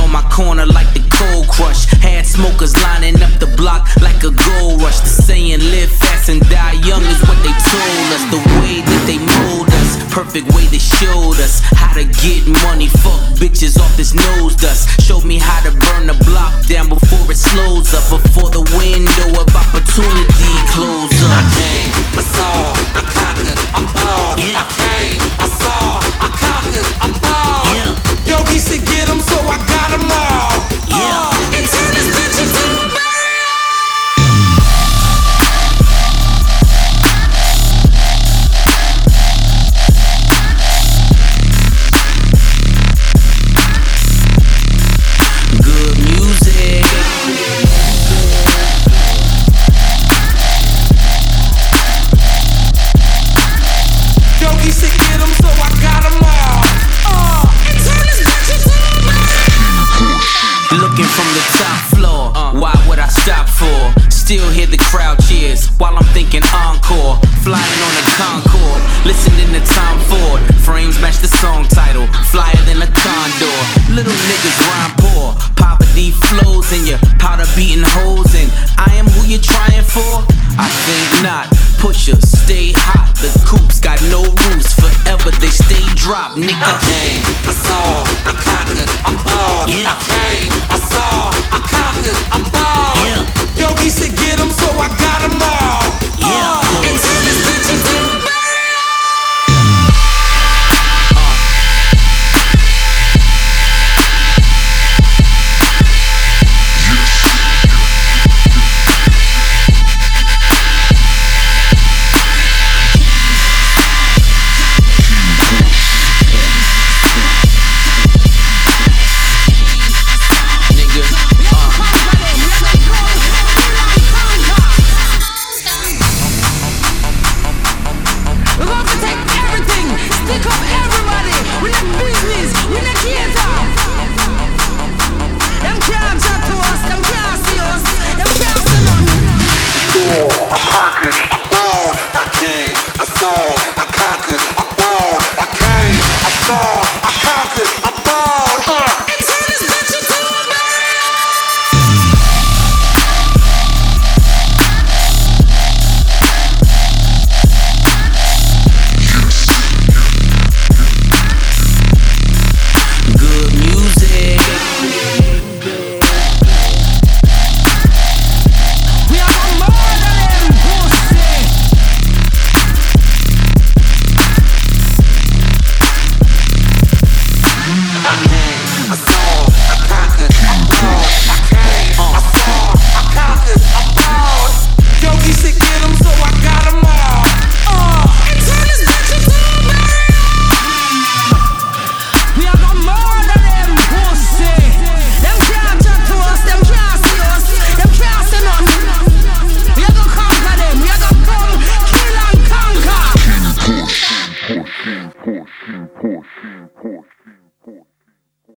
on my corner like the Cold Crush. Had smokers lining up the block like a gold rush. The saying live fast and die young is what they told us. The way that they mold us, perfect way they showed us how to get money, fuck bitches off this nose dust. Showed me how to burn the block down before it slows up, before the window of opportunity close up. I came, I saw, I conquered, I'm bald. I came, I saw, I conquered, I'm bald. Yo, he said get him, so I got him all. And turn this bitch into a barrel. Good music. Yo, he said get him, so I got him all. And turn this bitch into a barrel. Looking from the top floor, why would I stop for? Still hear the crowd cheers while I'm thinking encore. Flying on a Concorde, listening to Tom Ford. Frames match the song title, flyer than a condor. Little niggas rhyme poor, poverty flows in your powder beating holes. And I am who you're trying for? I think not. Pusher, stay hot. The coops got no roofs, forever they stay dropped. Nigga, I came, I saw, I conquered, I'm bald.